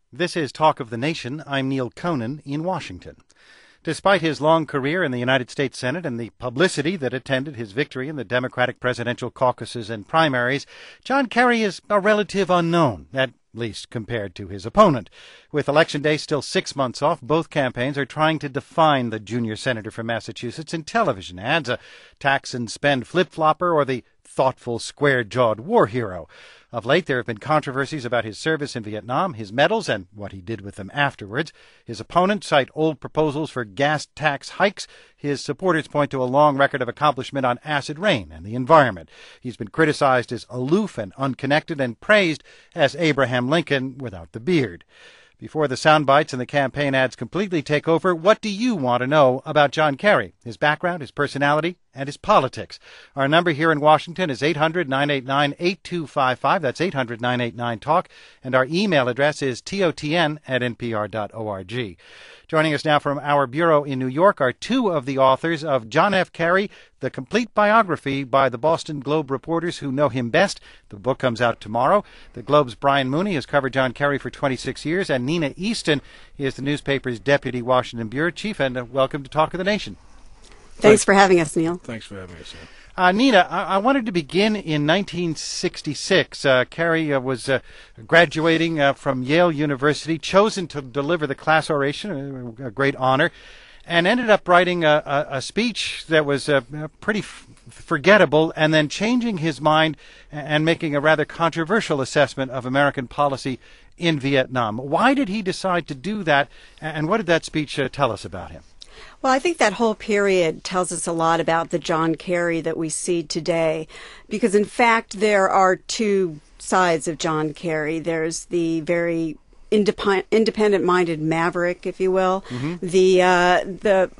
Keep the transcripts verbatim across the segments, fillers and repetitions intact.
This is Talk of the Nation. I'm Neil Conan in Washington. Despite his long career in the United States Senate and the publicity that attended his victory in the Democratic presidential caucuses and primaries, John Kerry is a relative unknown, at least compared to his opponent. With Election Day still six months off, both campaigns are trying to define the junior senator from Massachusetts in television ads, a tax and spend flip-flopper or the thoughtful, square-jawed war hero. Of late, there have been controversies about his service in Vietnam, his medals, and what he did with them afterwards. His opponents cite old proposals for gas tax hikes. His supporters point to a long record of accomplishment on acid rain and the environment. He's been criticized as aloof and unconnected and praised as Abraham Lincoln without the beard. Before the sound bites and the campaign ads completely take over, what do you want to know about John Kerry, his background, his personality, and his politics? Our number here in Washington is eight hundred, nine eight nine, eight two five five. That's eight hundred, nine eight nine, talk. And our email address is totn at npr dot org. Joining us now from our bureau in New York are two of the authors of John F. Kerry, the complete biography by the Boston Globe reporters who know him best. The book comes out tomorrow. The Globe's Brian Mooney has covered John Kerry for twenty-six years, and Nina Easton is the newspaper's deputy Washington bureau chief. And uh, welcome to Talk of the Nation. Thanks, Thanks for having us, Neil. Thanks for having us. Uh, Nina, I-, I wanted to begin in nineteen sixty-six. Uh, Kerry uh, was uh, graduating uh, from Yale University, chosen to deliver the class oration, a, a great honor, and ended up writing a, a, a speech that was uh, pretty f- forgettable, and then changing his mind and making a rather controversial assessment of American policy in Vietnam. Why did he decide to do that, and what did that speech uh, tell us about him? Well, I think that whole period tells us a lot about the John Kerry that we see today, because in fact there are two sides of John Kerry. There's the very indep- independent-minded maverick, if you will, mm-hmm. the uh, the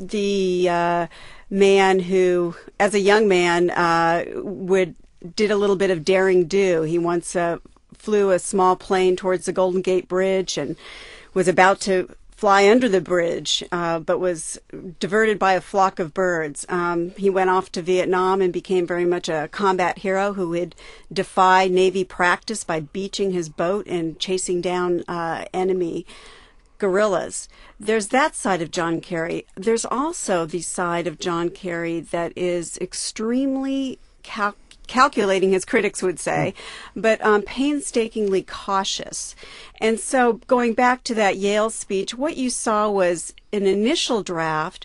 the uh, man who, as a young man, uh, would did a little bit of daring do. He once uh, flew a small plane towards the Golden Gate Bridge and was about to fly under the bridge, uh, but was diverted by a flock of birds. Um, he went off to Vietnam and became very much a combat hero who would defy Navy practice by beaching his boat and chasing down uh, enemy guerrillas. There's that side of John Kerry. There's also the side of John Kerry that is extremely cal- calculating, as critics would say, but um, painstakingly cautious. And so going back to that Yale speech, what you saw was an initial draft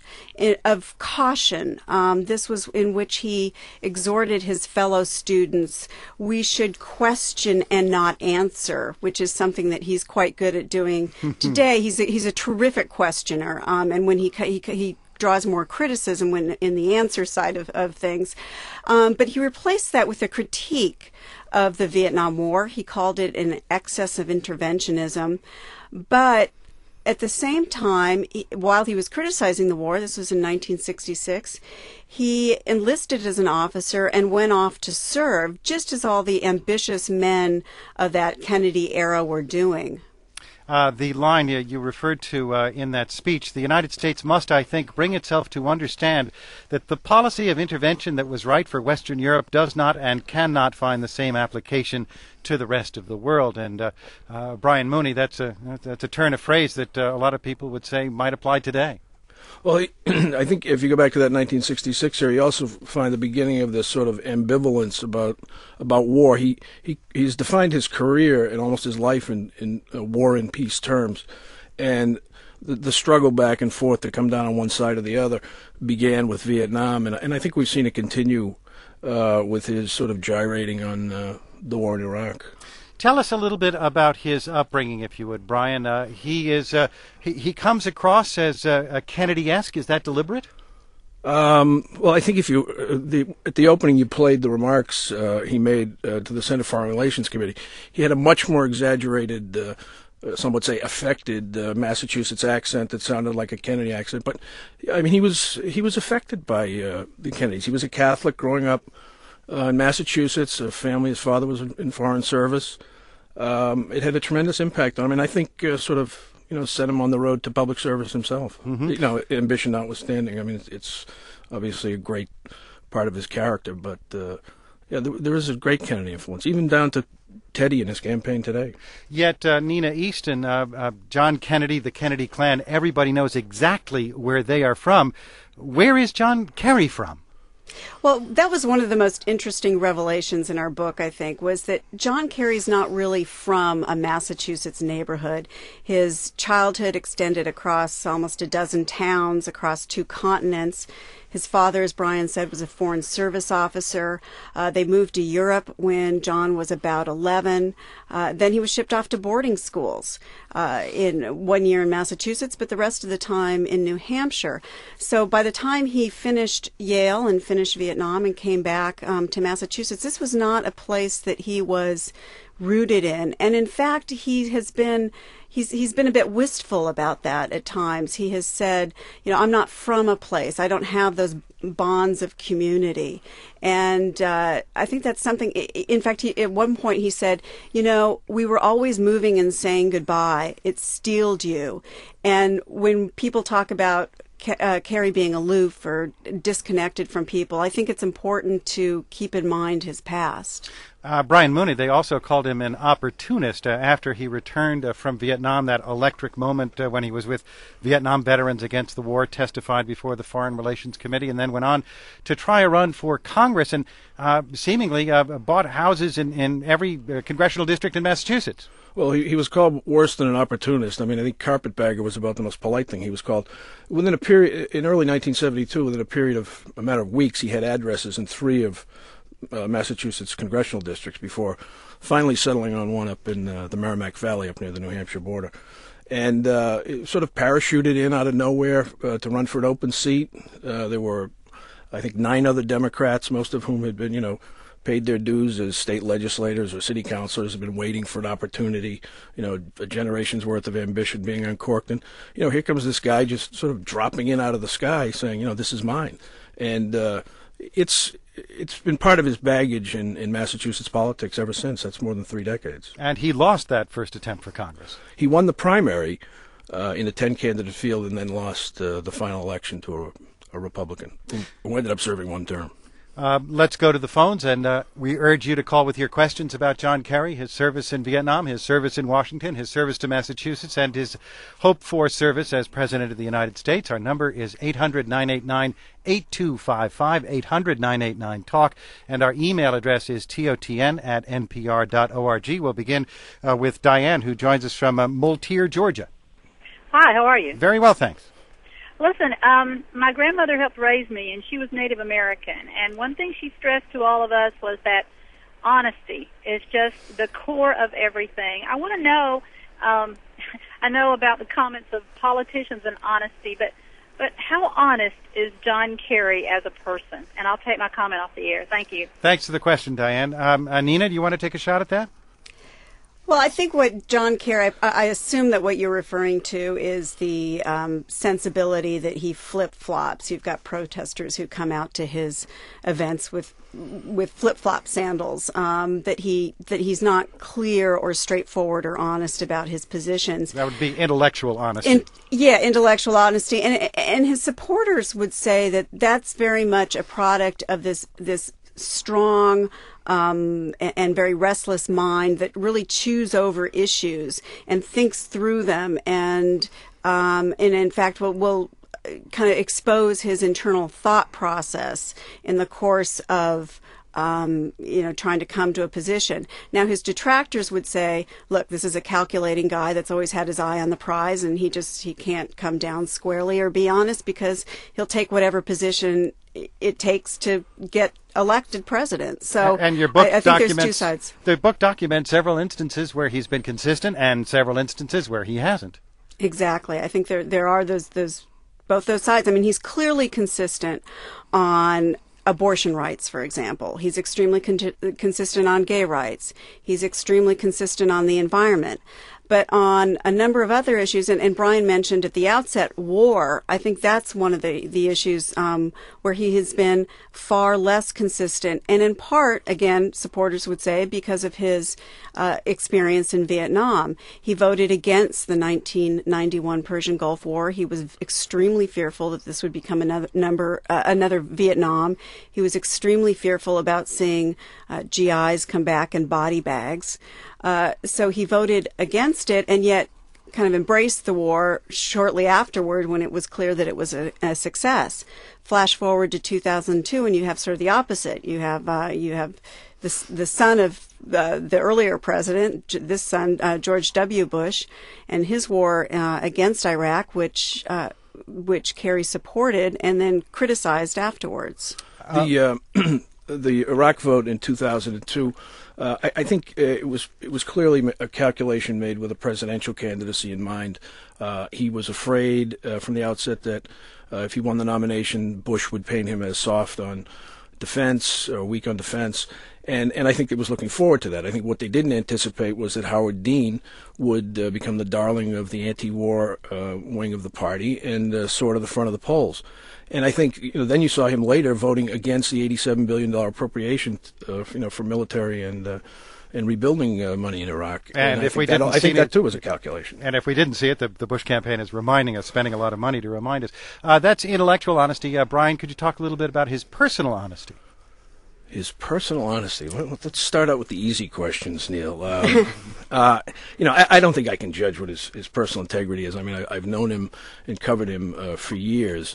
of caution. Um, this was in which he exhorted his fellow students, we should question and not answer, which is something that he's quite good at doing today. He's a, he's a terrific questioner, um, and when he he, he draws more criticism when in the answer side of, of things. Um, but he replaced that with a critique of the Vietnam War. He called it an excess of interventionism. But at the same time, he, while he was criticizing the war, this was in nineteen sixty-six, he enlisted as an officer and went off to serve, just as all the ambitious men of that Kennedy era were doing. Uh, the line you, you referred to uh, in that speech, the United States must, I think, bring itself to understand that the policy of intervention that was right for Western Europe does not and cannot find the same application to the rest of the world. And uh, uh, Brian Mooney, that's a that's a turn of phrase that uh, a lot of people would say might apply today. Well, I think if you go back to that nineteen sixty-six here, you also find the beginning of this sort of ambivalence about about war. He he he's defined his career and almost his life in in uh, war and peace terms, and the, the struggle back and forth to come down on one side or the other began with Vietnam, and and I think we've seen it continue uh, with his sort of gyrating on uh, the war in Iraq. Tell us a little bit about his upbringing, if you would, Brian. Uh, he is uh, he, he comes across as uh, a Kennedy-esque. Is that deliberate? Um, well, I think if you uh, the at the opening you played the remarks uh, he made uh, to the Senate Foreign Relations Committee. He had a much more exaggerated, uh, some would say affected uh, Massachusetts accent that sounded like a Kennedy accent. But I mean, he was he was affected by uh, the Kennedys. He was a Catholic growing up Uh, in Massachusetts, a family, his father was in foreign service. Um, it had a tremendous impact on him, and I think uh, sort of, you know, set him on the road to public service himself. Mm-hmm. You know, ambition notwithstanding. I mean, it's, it's obviously a great part of his character, but uh, yeah, there, there is a great Kennedy influence, even down to Teddy in his campaign today. Yet, uh, Nina Easton, uh, uh, John Kennedy, the Kennedy clan, everybody knows exactly where they are from. Where is John Kerry from? Well, that was one of the most interesting revelations in our book, I think, was that John Kerry's not really from a Massachusetts neighborhood. His childhood extended across almost a dozen towns, across two continents. His father, as Brian said, was a Foreign Service officer. Uh, they moved to Europe when John was about eleven. Uh, then he was shipped off to boarding schools, uh, in one year in Massachusetts, but the rest of the time in New Hampshire. So by the time he finished Yale and finished Vietnam and came back um, to Massachusetts, this was not a place that he was rooted in. And in fact, he has been he's he's been a bit wistful about that at times. He has said, you know, I'm not from a place. I don't have those bonds of community. And uh, I think that's something, in fact, he, at one point he said, you know, we were always moving and saying goodbye. It steeled you. And when people talk about Uh, Kerry being aloof or disconnected from people, I think it's important to keep in mind his past. Uh, Brian Mooney, they also called him an opportunist uh, after he returned uh, from Vietnam, that electric moment uh, when he was with Vietnam veterans against the war, testified before the Foreign Relations Committee, and then went on to try a run for Congress and uh, seemingly uh, bought houses in, in every uh, congressional district in Massachusetts. Well, he, he was called worse than an opportunist. I mean, I think carpetbagger was about the most polite thing he was called. Within a period, in early nineteen seventy-two, within a period of a matter of weeks, he had addresses in three of uh, Massachusetts congressional districts before finally settling on one up in uh, the Merrimack Valley up near the New Hampshire border. And uh, it sort of parachuted in out of nowhere uh, to run for an open seat. Uh, there were, I think, nine other Democrats, most of whom had been, you know, paid their dues as state legislators or city councilors, have been waiting for an opportunity, you know, a generation's worth of ambition being uncorked. And, you know, here comes this guy just sort of dropping in out of the sky saying, you know, this is mine. And uh, it's it's been part of his baggage in, in Massachusetts politics ever since. That's more than three decades. And he lost that first attempt for Congress. He won the primary uh, in a ten-candidate field and then lost uh, the final election to a, a Republican who ended up serving one term. Uh, let's go to the phones, and uh, we urge you to call with your questions about John Kerry, his service in Vietnam, his service in Washington, his service to Massachusetts, and his hoped-for service as President of the United States. Our number is eight hundred, nine eight nine, eight two five five, eight hundred, nine eight nine, talk, and our email address is totn at npr dot org. We'll begin uh, with Diane, who joins us from uh, Moultier, Georgia. Hi, how are you? Very well, thanks. Listen, um, my grandmother helped raise me, and she was Native American. And one thing she stressed to all of us was that honesty is just the core of everything. I want to know, um, I know about the comments of politicians and honesty, but, but how honest is John Kerry as a person? And I'll take my comment off the air. Thank you. Thanks for the question, Diane. Um, uh, Nina, do you want to take a shot at that? Well, I think what John Kerry, I, I assume that what you're referring to is the um, sensibility that he flip-flops. You've got protesters who come out to his events with with flip-flop sandals, um, that he that he's not clear or straightforward or honest about his positions. That would be intellectual honesty. In, yeah, intellectual honesty. And and his supporters would say that that's very much a product of this this strong um, and very restless mind that really chews over issues and thinks through them, and um, and in fact will will kind of expose his internal thought process in the course of Um, you know, trying to come to a position. Now, his detractors would say, look, this is a calculating guy that's always had his eye on the prize, and he just, he can't come down squarely or be honest because he'll take whatever position it takes to get elected president. So and your book I, I think documents, there's two sides. The book documents several instances where he's been consistent and several instances where he hasn't. Exactly. I think there there are those those both those sides. I mean, he's clearly consistent on abortion rights, for example. He's extremely con- consistent on gay rights. He's extremely consistent on the environment. but on a number of other issues, and, and Brian mentioned at the outset, war, I think that's one of the, the issues um, where he has been far less consistent, and in part, again, supporters would say, because of his uh, experience in Vietnam. He voted against the nineteen ninety-one Persian Gulf War. He was extremely fearful that this would become another number, uh, another Vietnam. He was extremely fearful about seeing uh, G Is come back in body bags. Uh, so he voted against it, and yet kind of embraced the war shortly afterward when it was clear that it was a, a success. Flash forward to two thousand two, and you have sort of the opposite. You have uh, you have the the son of uh, the earlier president, this son uh, George W. Bush, and his war uh, against Iraq, which uh, which Kerry supported and then criticized afterwards. The uh, the Iraq vote in two thousand two. Uh, I, I think uh, it was it was clearly a calculation made with a presidential candidacy in mind. Uh, he was afraid uh, from the outset that uh, if he won the nomination, Bush would paint him as soft on defense or weak on defense, and and I think it was looking forward to that. I think what they didn't anticipate was that Howard Dean would uh, become the darling of the anti-war uh, wing of the party and uh, sort of the front of the polls. And I think you know, then you saw him later voting against the eighty-seven billion dollars appropriation, uh, you know, for military and uh, and rebuilding uh, money in Iraq. And, and if I we that, didn't, I think see that it, too was a calculation. And if we didn't see it, the, the Bush campaign is reminding us, spending a lot of money to remind us. Uh, that's intellectual honesty. Uh, Brian, could you talk a little bit about his personal honesty? His personal honesty. Well, let's start out with the easy questions, Neil. Um, uh, you know, I, I don't think I can judge what his, his personal integrity is. I mean, I, I've known him and covered him uh, for years.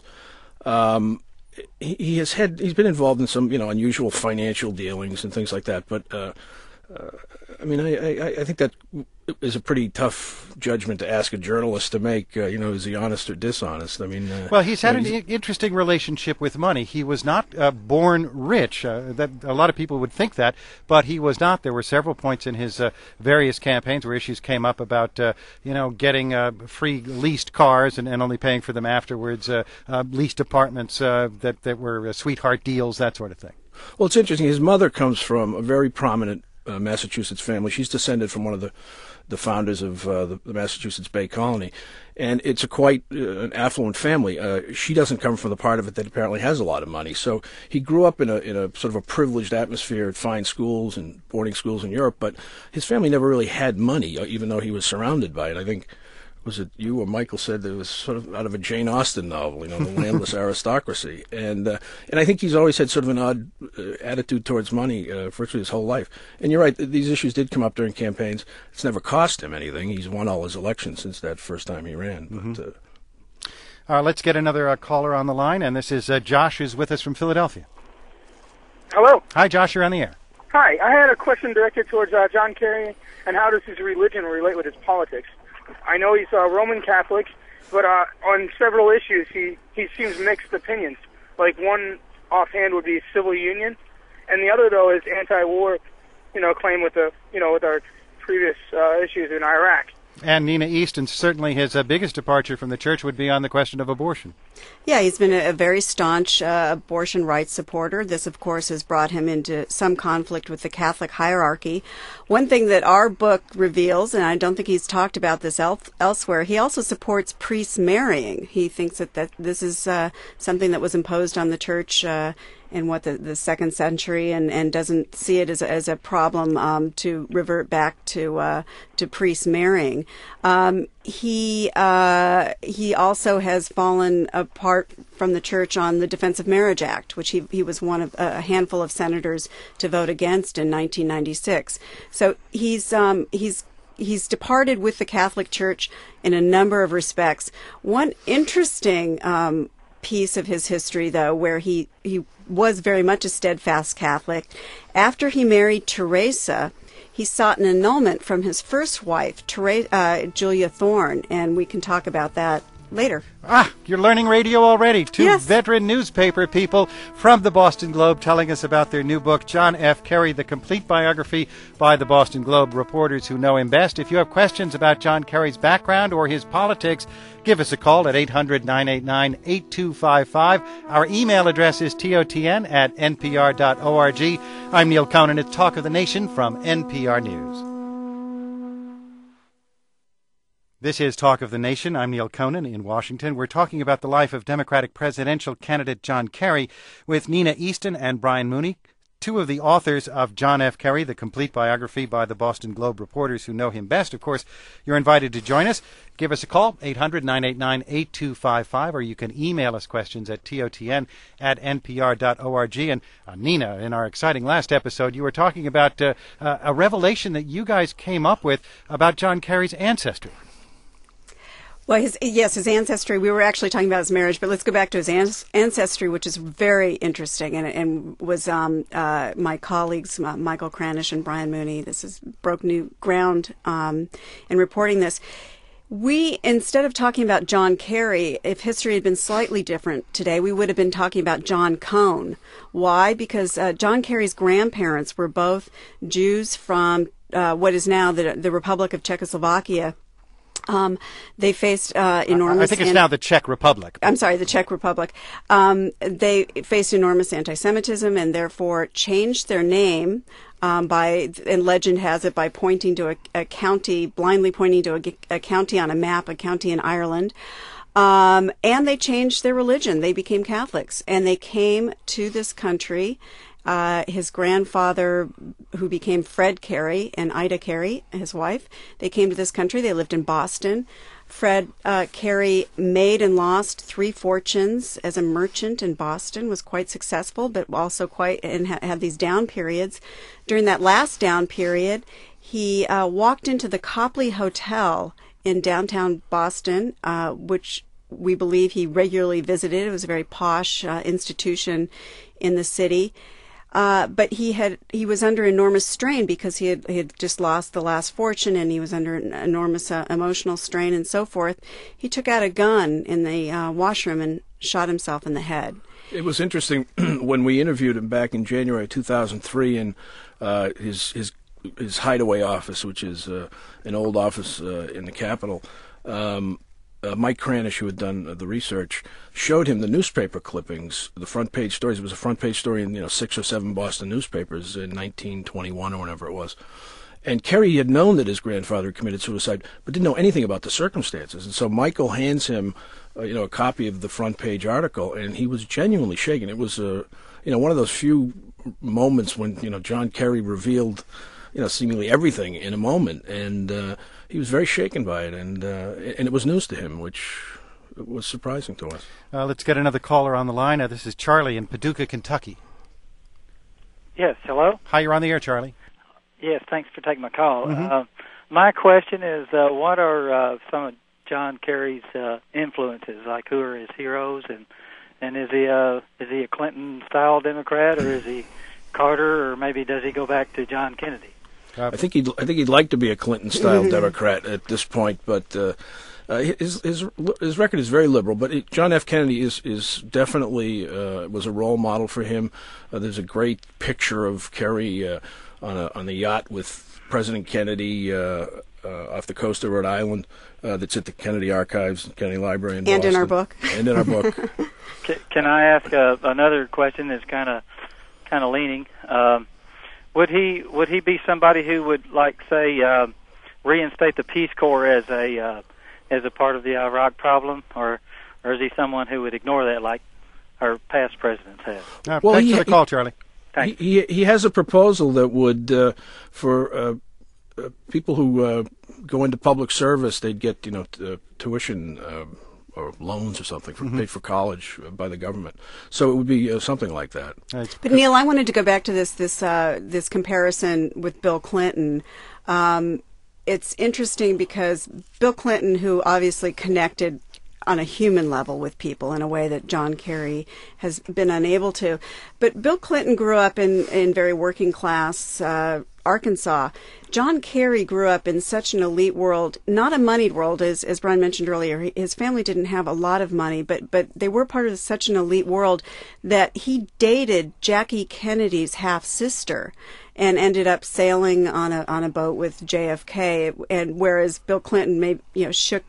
Um, he, he has had he's been involved in some you know unusual financial dealings and things like that. But uh, uh, I mean, I, I, I think that is a pretty tough judgment to ask a journalist to make. Uh, you know, is he honest or dishonest? I mean, uh, well, he's had you know, an he's, I- interesting relationship with money. He was not uh, born rich. Uh, that a lot of people would think that, but he was not. There were several points in his uh, various campaigns where issues came up about uh, you know getting uh, free leased cars and, and only paying for them afterwards, uh, uh, leased apartments uh, that that were uh, sweetheart deals, that sort of thing. Well, it's interesting. His mother comes from a very prominent uh, Massachusetts family. She's descended from one of the the founders of uh, the, the Massachusetts Bay Colony, and it's a quite uh, an affluent family. Uh, she doesn't come from the part of it that apparently has a lot of money. So he grew up in a in a sort of a privileged atmosphere at fine schools and boarding schools in Europe, but his family never really had money, even though he was surrounded by it. I think, was it you or Michael said that it was sort of out of a Jane Austen novel, you know, the landless aristocracy. And uh, and I think he's always had sort of an odd uh, attitude towards money uh, virtually his whole life. And you're right, these issues did come up during campaigns. It's never cost him anything. He's won all his elections since that first time he ran. Mm-hmm. But, uh, uh, let's get another uh, caller on the line, and this is uh, Josh, who's with us from Philadelphia. Hello. Hi, Josh, you're on the air. Hi. I had a question directed towards uh, John Kerry, and how does his religion relate with his politics? I know he's a Roman Catholic, but uh, on several issues he, he seems mixed opinions. Like one offhand would be civil union, and the other though is anti-war, you know, claim with the you know with our previous uh, issues in Iraq. And Nina Easton, certainly his uh, biggest departure from the church would be on the question of abortion. Yeah, he's been a, a very staunch uh, abortion rights supporter. This, of course, has brought him into some conflict with the Catholic hierarchy. One thing that our book reveals, and I don't think he's talked about this el- elsewhere, he also supports priests marrying. He thinks that, that this is uh, something that was imposed on the church uh, in what the, the second century, and, and doesn't see it as a, as a problem um, to revert back to uh, to priests marrying. Um, he uh, he also has fallen apart from the church on the Defense of Marriage Act, which he he was one of a handful of senators to vote against in nineteen ninety-six. So he's um, he's he's departed with the Catholic Church in a number of respects. One interesting um, piece of his history, though, where he, he was very much a steadfast Catholic. After he married Teresa, he sought an annulment from his first wife, Therese, uh, Julia Thorne, and we can talk about that later. Ah, you're learning radio already. Two Yes. veteran newspaper people from the Boston Globe telling us about their new book, John F. Kerry, The Complete Biography by the Boston Globe reporters who know him best. If you have questions about John Kerry's background or his politics, give us a call at eight hundred, nine eight nine, eight two five five. Our email address is totn at npr dot org. I'm Neil Conan. It's Talk of the Nation from N P R News. This is Talk of the Nation. I'm Neil Conan in Washington. We're talking about the life of Democratic presidential candidate John Kerry with Nina Easton and Brian Mooney, two of the authors of John F. Kerry, the complete biography by the Boston Globe reporters who know him best. Of course, you're invited to join us. Give us a call, eight hundred, nine eight nine, eight two five five, or you can email us questions at totn at npr dot org. And uh, Nina, in our exciting last episode, you were talking about uh, uh, a revelation that you guys came up with about John Kerry's ancestry. Well, his, yes, his ancestry. We were actually talking about his marriage, but let's go back to his an- ancestry, which is very interesting, and, and was um, uh, my colleagues, uh, Michael Kranish and Brian Mooney. This is broke new ground um, in reporting this. We, instead of talking about John Kerry, if history had been slightly different today, we would have been talking about John Cone. Why? Because uh, John Kerry's grandparents were both Jews from uh, what is now the, the Republic of Czechoslovakia. Um, they faced uh, enormous... I think it's an- now the Czech Republic. I'm sorry, the Czech Republic. Um, they faced enormous anti-Semitism and therefore changed their name um, by, and legend has it, by pointing to a, a county, blindly pointing to a, a county on a map, a county in Ireland. Um, and they changed their religion. They became Catholics. And they came to this country. Uh, his grandfather, who became Fred Kerry, and Ida Kerry, his wife, they came to this country. They lived in Boston. Fred uh, Kerry made and lost three fortunes as a merchant in Boston, was quite successful, but also quite, and ha- had these down periods. During that last down period, he uh, walked into the Copley Hotel in downtown Boston, uh, which we believe he regularly visited. It was a very posh uh, institution in the city. Uh, but he had he was under enormous strain because he had he had just lost the last fortune, and he was under an enormous uh, emotional strain and so forth. He took out a gun in the uh, washroom and shot himself in the head. It was interesting when we interviewed him back in January two thousand three in uh, his his his hideaway office, which is uh, an old office uh, in the Capitol. Um, Uh, Mike Kranish, who had done uh, the research, showed him the newspaper clippings, the front page stories. It was a front page story in you know six or seven Boston newspapers in nineteen twenty-one or whenever it was. And Kerry had known that his grandfather committed suicide, but didn't know anything about the circumstances. And so Michael hands him, uh, you know, a copy of the front page article, and he was genuinely shaken. It was, uh, you know, one of those few moments when you know John Kerry revealed, you know, seemingly everything in a moment, and uh, he was very shaken by it, and uh, and it was news to him, which was surprising to us. Uh, let's get another caller on the line. Uh, this is Charlie in Paducah, Kentucky. Yes, hello? Hi, you're on the air, Charlie. Yes, thanks for taking my call. Mm-hmm. Uh, my question is, uh, what are uh, some of John Kerry's uh, influences? Like, who are his heroes, and and is he uh, is he a Clinton-style Democrat, or is he Carter, or maybe does he go back to John Kennedy? Uh, I think he'd I think he'd like to be a Clinton-style Democrat at this point, but uh, uh, his his his record is very liberal. But it, John F. Kennedy is is definitely uh, was a role model for him. Uh, there's a great picture of Kerry uh, on a on the yacht with President Kennedy uh, uh, off the coast of Rhode Island. Uh, that's at the Kennedy Archives, Kennedy Library in And Boston. in our book. And in our book. Can, can I ask uh, another question? That's kind of kind of leaning. Um, Would he would he be somebody who would, like, say, uh, reinstate the Peace Corps as a uh, as a part of the Iraq problem, or or is he someone who would ignore that, like our past presidents have? uh, Well, thanks he- for the call, Charlie. Thanks. He, he he has a proposal that would uh, for uh, uh, people who uh, go into public service, they'd get you know t- uh, tuition uh, or loans or something for, Mm-hmm. paid for college by the government. So it would be uh, something like that. Uh, But Neil, I wanted to go back to this this uh, this comparison with Bill Clinton. Um, it's interesting because Bill Clinton, who obviously connected on a human level with people in a way that John Kerry has been unable to, but Bill Clinton grew up in in very working class uh, Arkansas. John Kerry grew up in such an elite world, not a moneyed world, as as Brian mentioned earlier. His family didn't have a lot of money, but but they were part of such an elite world that he dated Jackie Kennedy's half sister, and ended up sailing on a on a boat with J F K. And whereas Bill Clinton, maybe you know, shook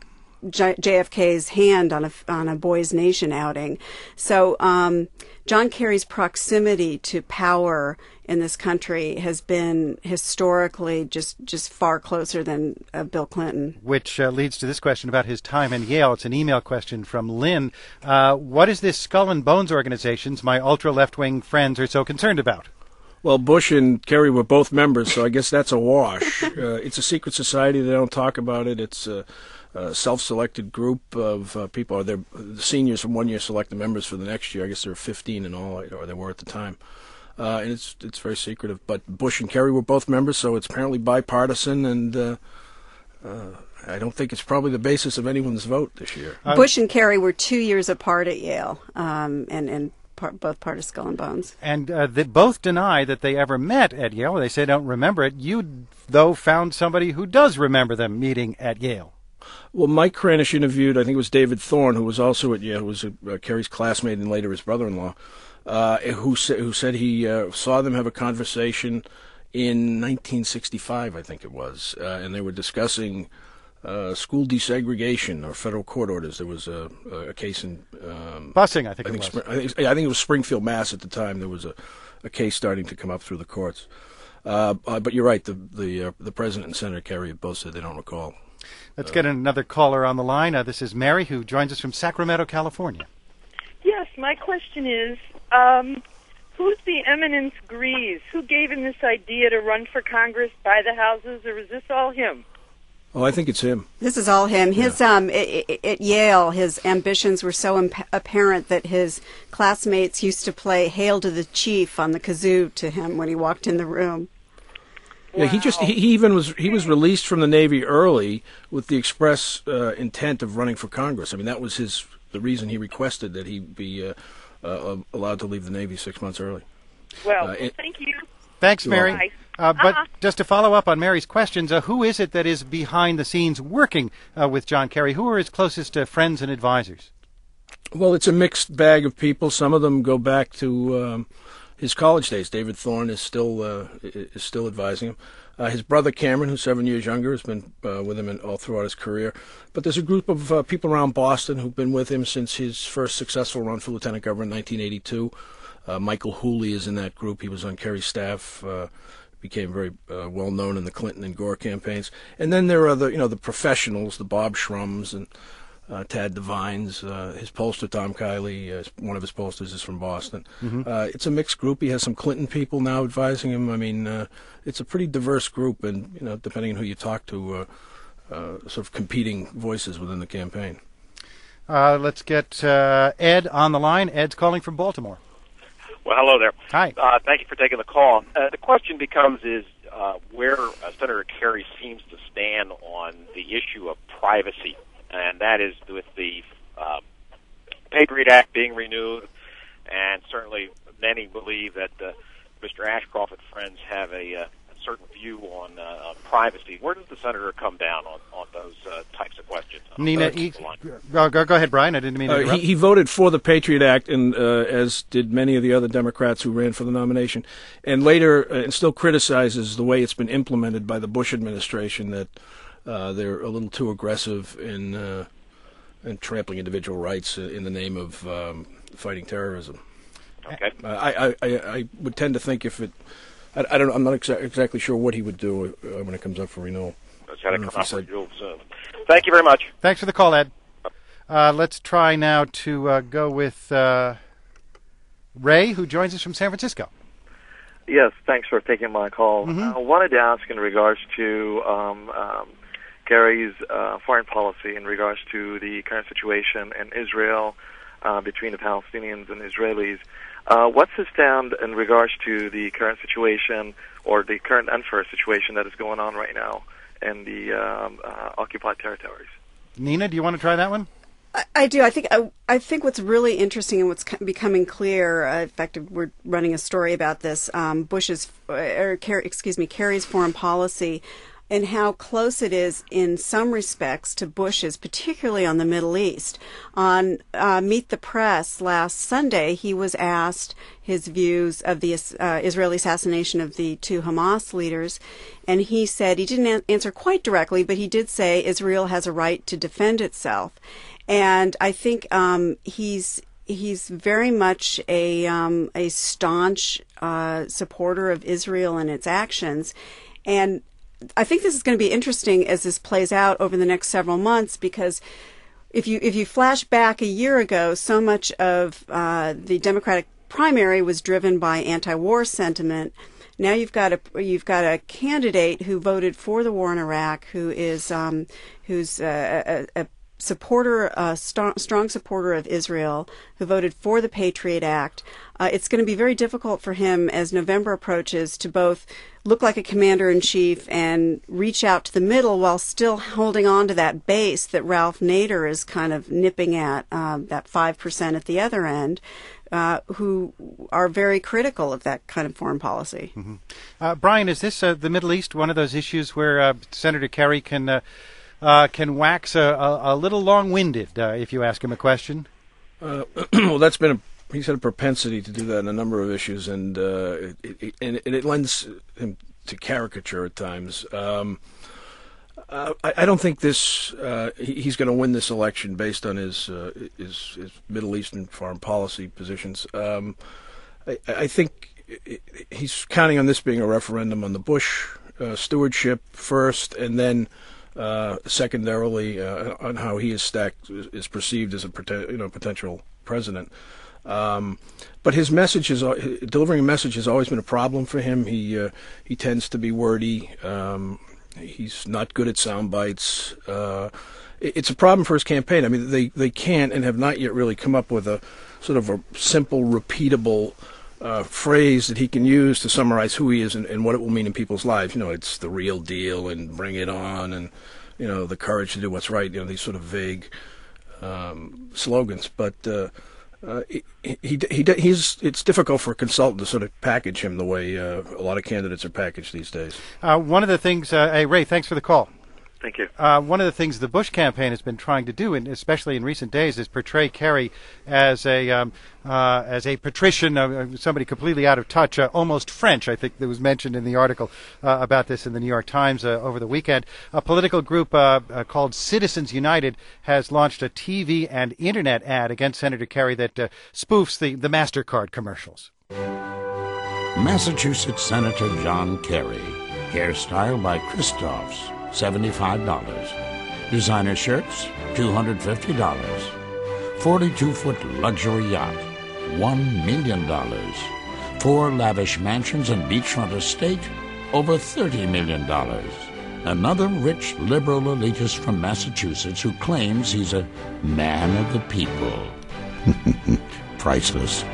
J- JFK's hand on a on a Boys Nation outing. So um, John Kerry's proximity to power in this country has been historically just, just far closer than uh, Bill Clinton. Which uh, leads to this question about his time in Yale. It's an email question from Lynn. Uh, what is this Skull and Bones organizations my ultra-left-wing friends are so concerned about? Well, Bush and Kerry were both members, so I guess that's a wash. uh, it's a secret society. They don't talk about it. It's a, a self-selected group of uh, people. They're, the seniors from one year select the members for the next year. I guess there were fifteen in all, or there were at the time. Uh, and it's it's very secretive. But Bush and Kerry were both members, so it's apparently bipartisan, and uh, uh, I don't think it's probably the basis of anyone's vote this year. Uh, Bush and Kerry were two years apart at Yale, um, and, and part, both part of Skull and Bones. And uh, they both deny that they ever met at Yale. They say don't remember it. You, though, found somebody who does remember them meeting at Yale. Well, Mike Kranish interviewed, I think it was David Thorne, who was also at Yale, who was a, uh, Kerry's classmate and later his brother-in-law. Uh, who, sa- who said he uh, saw them have a conversation in nineteen sixty-five, I think it was, uh, and they were discussing uh, school desegregation or federal court orders. There was a, a case in... Um, Busing, I think, I think it was. I think, I think it was Springfield, Mass. At the time. There was a, a case starting to come up through the courts. Uh, uh, but you're right, the the, uh, the President and Senator Kerry both said they don't recall. Let's uh, get another caller on the line. Uh, this is Mary, who joins us from Sacramento, California. Yes, my question is, um, who's the eminence Grease? Who gave him this idea to run for Congress, buy the houses, or is this all him? Oh, I think it's him. This is all him. His yeah. um at, at Yale, his ambitions were so imp- apparent that his classmates used to play "Hail to the Chief" on the kazoo to him when he walked in the room. Yeah, he just he, he even was he was released from the Navy early with the express uh, intent of running for Congress. I mean, that was his the reason he requested that he be uh, uh, allowed to leave the Navy six months early. Well, uh, it, thank you. Thanks, Mary. Bye. Uh, but uh-huh. just to follow up on Mary's questions, uh, who is it that is behind the scenes working uh, with John Kerry? Who are his closest uh, friends and advisors? Well, it's a mixed bag of people. Some of them go back to um, his college days. David Thorne is still uh, is still advising him. Uh, his brother Cameron, who's seven years younger, has been uh, with him in, all throughout his career. But there's a group of uh, people around Boston who've been with him since his first successful run for lieutenant governor in nineteen eighty-two. Uh, Michael Hooley is in that group. He was on Kerry's staff. Uh, became very uh, well known in the Clinton and Gore campaigns. And then there are the you know the professionals, the Bob Shrums and uh, Tad Devines. Uh, his pollster Tom Kiley, uh, one of his pollsters is from Boston. Mm-hmm. Uh, it's a mixed group. He has some Clinton people now advising him. I mean, uh, it's a pretty diverse group, and you know, depending on who you talk to, uh, uh, sort of competing voices within the campaign. Uh, let's get uh, Ed on the line. Ed's calling from Baltimore. Well, hello there. Hi. Uh, thank you for taking the call. Uh, the question becomes is uh, where uh, Senator Kerry seems to stand on the issue of privacy, and that is with the uh, Patriot Act being renewed, and certainly many believe that uh, Mister Ashcroft and friends have a, uh, a certain view on uh, privacy. Where does the senator come down on, on those uh, types of questions? Nina, he, go, go ahead, Brian. I didn't mean to interrupt. Uh, he, he voted for the Patriot Act, and uh, as did many of the other Democrats who ran for the nomination, and later uh, and still criticizes the way it's been implemented by the Bush administration, that uh, they're a little too aggressive in, uh, in trampling individual rights in the name of um, fighting terrorism. Okay. Uh, I, I, I would tend to think if it, I, I don't, I'm not exa- exactly sure what he would do uh, when it comes up for renewal. It's got to come up for renewal soon. Thank you very much. Thanks for the call, Ed. Uh, let's try now to uh, go with uh, Ray, who joins us from San Francisco. Yes, thanks for taking my call. Mm-hmm. I wanted to ask in regards to um, um, Kerry's uh, foreign policy in regards to the current situation in Israel uh, between the Palestinians and Israelis. Uh, what's his stand in regards to the current situation or the current unfair situation that is going on right now in the um, uh, occupied territories? Nina, do you want to try that one? I, I do. I think I, I think what's really interesting and what's becoming clear. Uh, in fact, we're running a story about this. Um, Bush's, or Kerry, excuse me, Kerry's foreign policy and how close it is in some respects to Bush's, particularly on the Middle East. On uh, Meet the Press last Sunday, he was asked his views of the uh, Israeli assassination of the two Hamas leaders, and he said, he didn't an- answer quite directly, but he did say Israel has a right to defend itself. And I think um, he's he's very much a um, a staunch uh, supporter of Israel and its actions. And I think this is going to be interesting as this plays out over the next several months, because if you if you flash back a year ago, so much of uh, the Democratic primary was driven by anti-war sentiment. Now you've got a you've got a candidate who voted for the war in Iraq, who is um, who's a, a, a supporter, a st- strong supporter of Israel, who voted for the Patriot Act. Uh, it's going to be very difficult for him as November approaches to both look like a commander-in-chief and reach out to the middle while still holding on to that base that Ralph Nader is kind of nipping at, um, that five percent at the other end, uh, who are very critical of that kind of foreign policy. Mm-hmm. Uh, Brian, is this uh, the Middle East one of those issues where uh, Senator Kerry can uh, uh, can wax a, a, a little long-winded uh, if you ask him a question? Uh, well, that's been a He's had a propensity to do that in a number of issues, and uh, it, it, and it lends him to caricature at times. Um, uh, I, I don't think this uh, he, he's going to win this election based on his, uh, his his Middle Eastern foreign policy positions. Um, I, I think he's counting on this being a referendum on the Bush uh, stewardship first, and then uh, secondarily uh, on how he is stacked is perceived as a you know potential president. Um, but his message is uh, delivering a message has always been a problem for him. He uh, he tends to be wordy. Um, he's not good at sound bites. Uh, it, it's a problem for his campaign. I mean, they they can't and have not yet really come up with a sort of a simple, repeatable uh, phrase that he can use to summarize who he is and, and what it will mean in people's lives. You know, it's the real deal and bring it on, and you know, the courage to do what's right. You know, these sort of vague um, slogans, but. Uh, Uh, he, he, he, he's, it's difficult for a consultant to sort of package him the way uh, a lot of candidates are packaged these days. Uh, one of the things, uh, hey, Ray, thanks for the call. Thank you. Uh, one of the things the Bush campaign has been trying to do, and especially in recent days, is portray Kerry as a um, uh, as a patrician, uh, somebody completely out of touch, uh, almost French. I think that was mentioned in the article uh, about this in the New York Times uh, over the weekend. A political group uh, uh, called Citizens United has launched a T V and internet ad against Senator Kerry that uh, spoofs the, the MasterCard commercials. Massachusetts Senator John Kerry, hairstyle by Christoph's. seventy-five dollars. Designer shirts, two hundred fifty dollars. forty-two foot luxury yacht, one million dollars. Four lavish mansions and beachfront estate, over thirty million dollars. Another rich liberal elitist from Massachusetts who claims he's a man of the people. Priceless.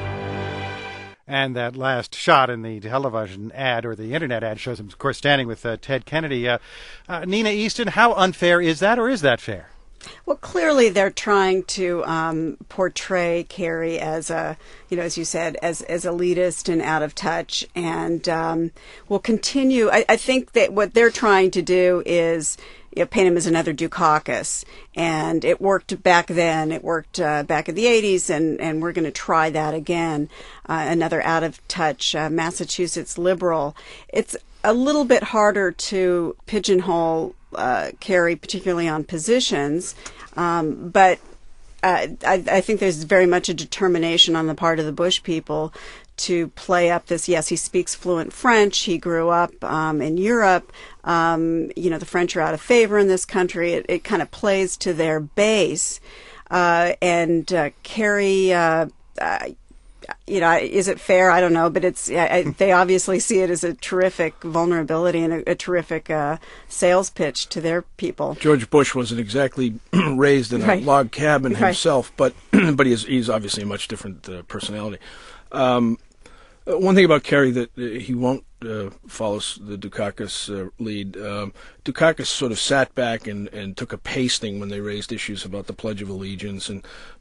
And that last shot in the television ad or the internet ad shows him, of course, standing with uh, Ted Kennedy. Uh, uh, Nina Easton, how unfair is that, or is that fair? Well, clearly they're trying to um, portray Kerry as a, you know, as you said, as as elitist and out of touch, and um, will continue. I, I think that what they're trying to do is, you know, paint him as another Dukakis, and it worked back then. It worked uh, back in the eighties, and and we're going to try that again. Uh, another out of touch uh, Massachusetts liberal. It's a little bit harder to pigeonhole uh, Kerry, particularly on positions, um, but uh, I, I think there's very much a determination on the part of the Bush people to play up this. Yes, he speaks fluent French. He grew up um, in Europe. Um, you know, the French are out of favor in this country. It, it kind of plays to their base. Uh, and uh, Kerry, uh, uh, you know, is it fair? I don't know, but it's I, they obviously see it as a terrific vulnerability and a, a terrific uh, sales pitch to their people. George Bush wasn't exactly raised in a right. log cabin right. himself, but but he's he's obviously a much different uh, personality. Um, one thing about Kerry that uh, he won't uh, follow the Dukakis uh, lead. Um, Dukakis sort of sat back and, and took a pasting when they raised issues about the Pledge of Allegiance and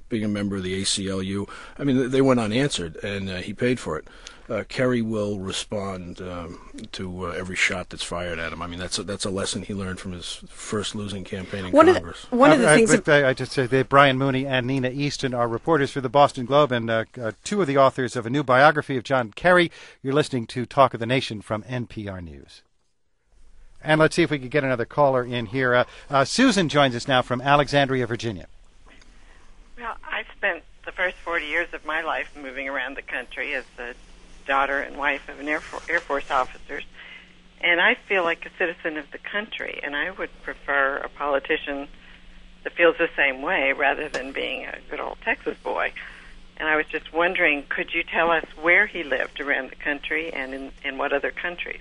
being a member of the A C L U. I mean, they went unanswered, and uh, he paid for it. Uh, Kerry will respond um, to uh, every shot that's fired at him. I mean, that's a, that's a lesson he learned from his first losing campaign in one Congress. Of the, one uh, of the uh, things... But, uh, I just say that Brian Mooney and Nina Easton are reporters for the Boston Globe and uh, uh, two of the authors of a new biography of John Kerry. You're listening to Talk of the Nation from N P R News. And let's see if we can get another caller in here. Uh, uh, Susan joins us now from Alexandria, Virginia. Well, I spent the first forty years of my life moving around the country as the daughter and wife of an Air, For- Air Force officers, and I feel like a citizen of the country, and I would prefer a politician that feels the same way rather than being a good old Texas boy. And I was just wondering, could you tell us where he lived around the country and in, in what other countries?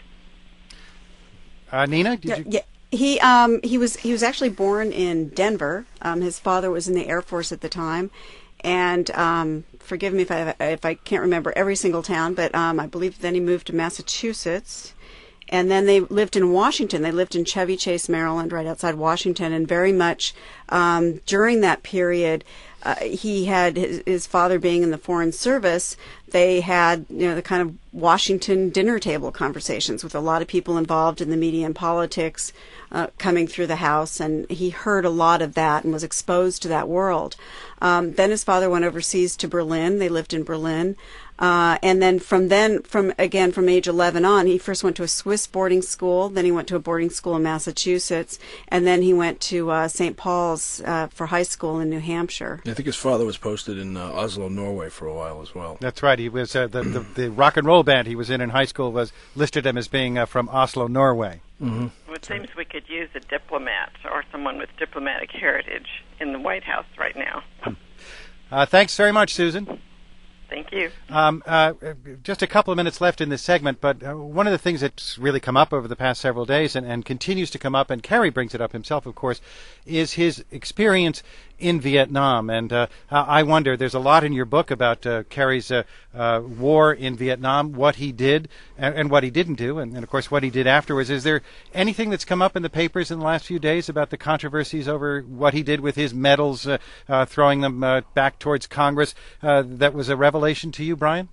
Uh, Nina, did yeah, you... Yeah. He um he was he was actually born in Denver. Um, his father was in the Air Force at the time, and um, forgive me if I if I can't remember every single town, but um, I believe then he moved to Massachusetts, and then they lived in Washington. They lived in Chevy Chase, Maryland, right outside Washington, and very much um, during that period, uh, he had his, his father being in the Foreign Service. They had, you know, the kind of Washington dinner table conversations with a lot of people involved in the media and politics uh, coming through the house, and he heard a lot of that and was exposed to that world. Um, then his father went overseas to Berlin. They lived in Berlin. Uh, and then from then, from again, from age eleven on, he first went to a Swiss boarding school, then he went to a boarding school in Massachusetts, and then he went to uh, Saint Paul's uh, for high school in New Hampshire. I think his father was posted in uh, Oslo, Norway for a while as well. That's right. He was uh, the, the the rock and roll band he was in in high school was listed him as being uh, from Oslo, Norway. Mm-hmm. Well, it seems we could use a diplomat or someone with diplomatic heritage in the White House right now. Uh, thanks very much, Susan. Thank you. Um, uh, just a couple of minutes left in this segment, but uh, one of the things that's really come up over the past several days and, and continues to come up, and Kerry brings it up himself, of course, is his experience in Vietnam. And uh, I wonder, there's a lot in your book about uh, Kerry's uh, uh, war in Vietnam, what he did and, and what he didn't do, and, and, of course, what he did afterwards. Is there anything that's come up in the papers in the last few days about the controversies over what he did with his medals, uh, uh, throwing them uh, back towards Congress, uh, that was a revelation to you, Brian?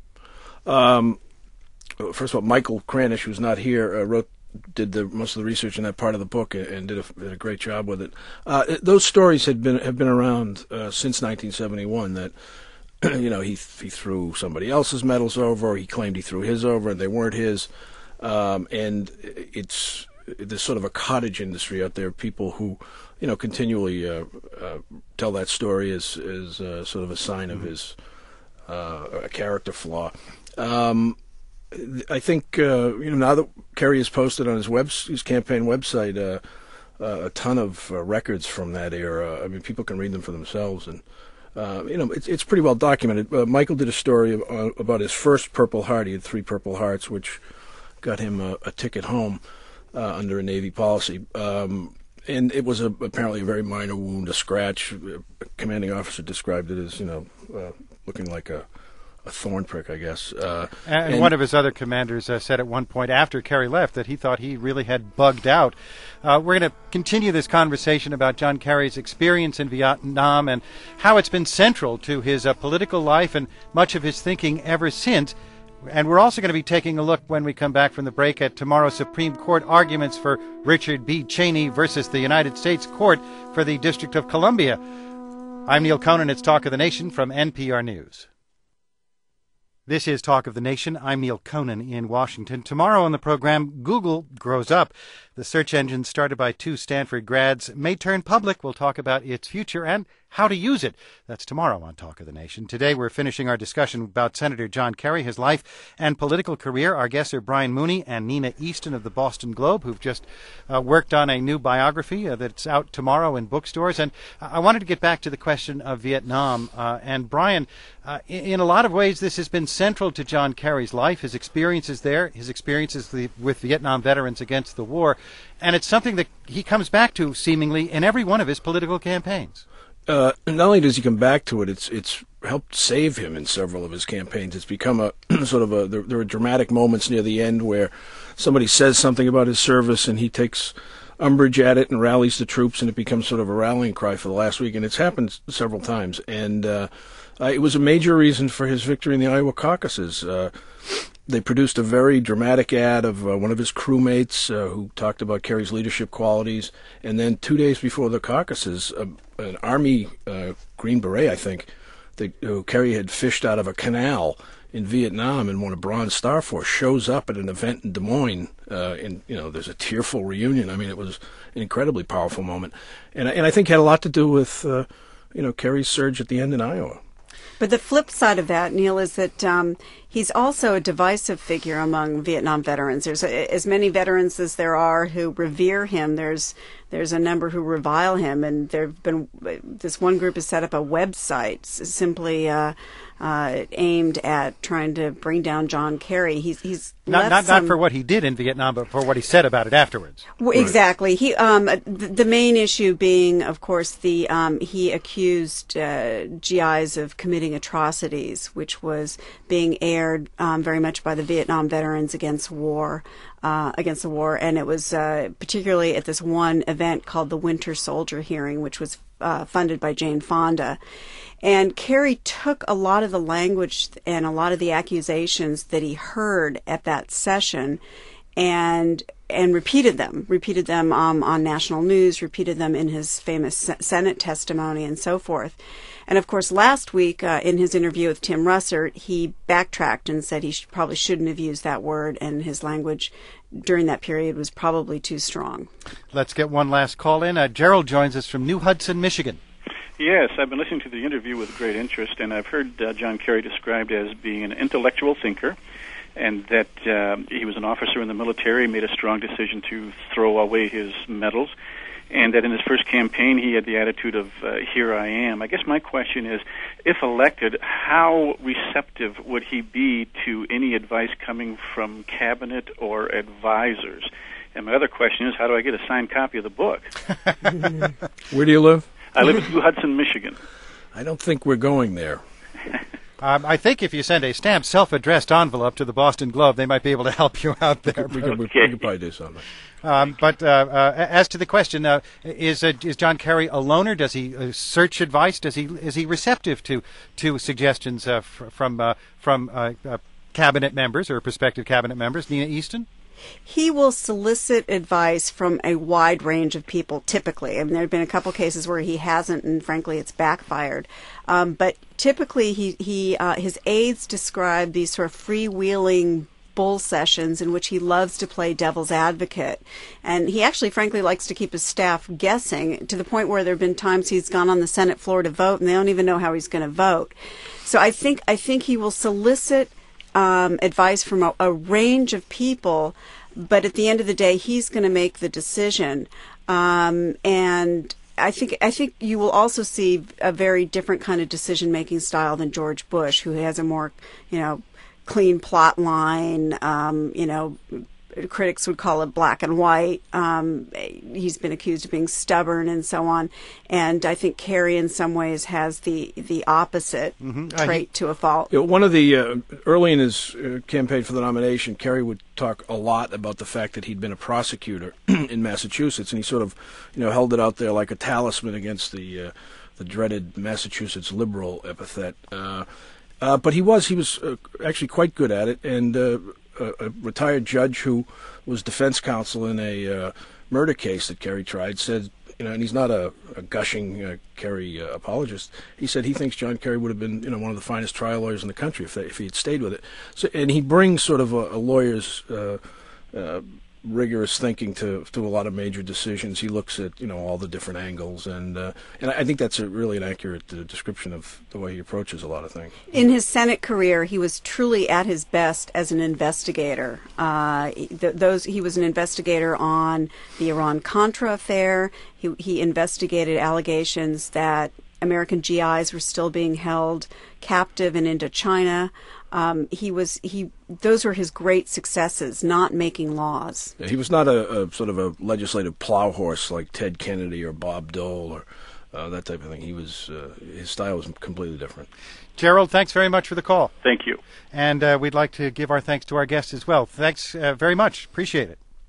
Um, first of all, Michael Kranish, who's not here, uh, wrote did the most of the research in that part of the book and, and did, a, did a great job with it. Uh, those stories had been have been around uh, since nineteen seventy-one. That you know he he threw somebody else's medals over, or he claimed he threw his over, and they weren't his. Um, and it's there's sort of a cottage industry out there, people who you know continually uh, uh, tell that story as as uh, sort of a sign of his uh, a character flaw. Um, I think uh, you know now that Kerry has posted on his web his campaign website uh, uh, a ton of uh, records from that era. I mean, people can read them for themselves, and uh, you know it's it's pretty well documented. Uh, Michael did a story of, uh, about his first Purple Heart. He had three Purple Hearts, which got him a, a ticket home uh, under a Navy policy. Um, and it was a, apparently a very minor wound, a scratch. A commanding officer described it as you know uh, looking like a a thorn prick, I guess. Uh, and, and one of his other commanders uh, said at one point after Kerry left that he thought he really had bugged out. Uh, we're going to continue this conversation about John Kerry's experience in Vietnam and how it's been central to his uh, political life and much of his thinking ever since. And we're also going to be taking a look when we come back from the break at tomorrow's Supreme Court arguments for Richard B. Cheney versus the United States Court for the District of Columbia. I'm Neil Conan. It's Talk of the Nation from N P R News. This is Talk of the Nation. I'm Neil Conan in Washington. Tomorrow on the program, Google grows up. The search engine started by two Stanford grads may turn public. We'll talk about its future and how to use it. That's tomorrow on Talk of the Nation. Today we're finishing our discussion about Senator John Kerry, his life and political career. Our guests are Brian Mooney and Nina Easton of the Boston Globe, who've just uh, worked on a new biography uh, that's out tomorrow in bookstores. And I wanted to get back to the question of Vietnam. Uh, and Brian, uh, in, in a lot of ways, this has been central to John Kerry's life, his experiences there, his experiences with Vietnam veterans against the war. And it's something that he comes back to, seemingly, in every one of his political campaigns. Uh, not only does he come back to it, it's it's helped save him in several of his campaigns. It's become a sort of a, there, there are dramatic moments near the end where somebody says something about his service and he takes umbrage at it and rallies the troops, and it becomes sort of a rallying cry for the last week. And it's happened several times. And uh, uh, it was a major reason for his victory in the Iowa caucuses. Uh, they produced a very dramatic ad of uh, one of his crewmates uh, who talked about Kerry's leadership qualities. And then two days before the caucuses, uh, an Army uh, Green Beret, I think, that uh, Kerry had fished out of a canal in Vietnam and won a Bronze Star for, shows up at an event in Des Moines. Uh, and, you know, there's a tearful reunion. I mean, it was an incredibly powerful moment. And, and I think had a lot to do with, uh, you know, Kerry's surge at the end in Iowa. But the flip side of that, Neil, is that um, he's also a divisive figure among Vietnam veterans. There's a, as many veterans as there are who revere him. There's there's a number who revile him, and there've been this one group has set up a website simply uh, uh, aimed at trying to bring down John Kerry. He's he's not left not, some, not for what he did in Vietnam, but for what he said about it afterwards. Well, exactly. He um, the, the main issue being, of course, the um, he accused uh, G Is of committing atrocities, which was being aired um, very much by the Vietnam Veterans Against War. Uh, against the war, and it was uh, particularly at this one event called the Winter Soldier Hearing, which was uh, funded by Jane Fonda. And Kerry took a lot of the language and a lot of the accusations that he heard at that session and and repeated them, repeated them um, on national news, repeated them in his famous Senate testimony and so forth. And, of course, last week uh, in his interview with Tim Russert, he backtracked and said he should, probably shouldn't have used that word, and his language during that period was probably too strong. Let's get one last call in. Uh, Gerald joins us from New Hudson, Michigan. Yes, I've been listening to the interview with great interest, and I've heard uh, John Kerry described as being an intellectual thinker, and that uh, he was an officer in the military, made a strong decision to throw away his medals, and that in his first campaign he had the attitude of, uh, here I am. I guess my question is, if elected, how receptive would he be to any advice coming from cabinet or advisors? And my other question is, how do I get a signed copy of the book? Where do you live? I live in New Hudson, Michigan. I don't think we're going there. Um, I think if you send a stamped, self-addressed envelope to the Boston Globe, they might be able to help you out there. We could, we could, we could probably do something. Um, but uh, uh, as to the question, uh, is uh, is John Kerry a loner? Does he uh, search advice? Does he is he receptive to to suggestions uh, fr- from uh, from uh, uh, cabinet members or prospective cabinet members? Nina Easton? He will solicit advice from a wide range of people, typically. I mean, there have been a couple cases where he hasn't, and frankly, it's backfired. Um, but typically, he, he uh, his aides describe these sort of freewheeling bull sessions in which he loves to play devil's advocate. And he actually, frankly, likes to keep his staff guessing, to the point where there have been times he's gone on the Senate floor to vote, and they don't even know how he's going to vote. So I think I think he will solicit Um, advice from a, a range of people, but at the end of the day, he's going to make the decision. Um, and I think I think you will also see a very different kind of decision-making style than George Bush, who has a more, you know, clean plot line. Um, you know, critics would call it black and white. Um, he's been accused of being stubborn and so on. And I think Kerry, in some ways, has the the opposite mm-hmm. trait uh, he, to a fault. You know, one of the uh, early in his uh, campaign for the nomination, Kerry would talk a lot about the fact that he'd been a prosecutor in Massachusetts, and he sort of, you know, held it out there like a talisman against the uh, the dreaded Massachusetts liberal epithet. Uh, uh, but he was he was uh, actually quite good at it, and. Uh, A, a retired judge who was defense counsel in a uh, murder case that Kerry tried said, you know, and he's not a, a gushing uh, Kerry uh, apologist. He said he thinks John Kerry would have been, you know, one of the finest trial lawyers in the country if they, if he had stayed with it. So, and he brings sort of a, a lawyer's uh, uh, rigorous thinking to to a lot of major decisions. He looks at, you know, all the different angles, and uh, and I think that's a really an accurate uh, description of the way he approaches a lot of things. In his Senate career, he was truly at his best as an investigator. Uh, th- those he was an investigator on the Iran-Contra affair. He he investigated allegations that American G Is were still being held captive in Indochina. Um, he was he; those were his great successes, not making laws. Yeah, he was not a, a sort of a legislative plow horse like Ted Kennedy or Bob Dole or uh, that type of thing. He was uh, his style was completely different. Gerald, thanks very much for the call. Thank you. And uh, we'd like to give our thanks to our guest as well. Thanks uh, very much. Appreciate it.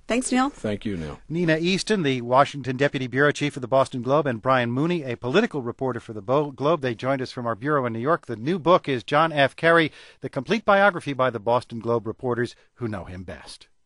Thanks, Neil. Thank you, Neil. Nina Easton, the Washington Deputy Bureau Chief of the Boston Globe, and Brian Mooney, a political reporter for the Bo- Globe. They joined us from our bureau in New York. The new book is John F. Kerry, the complete biography by the Boston Globe reporters who know him best.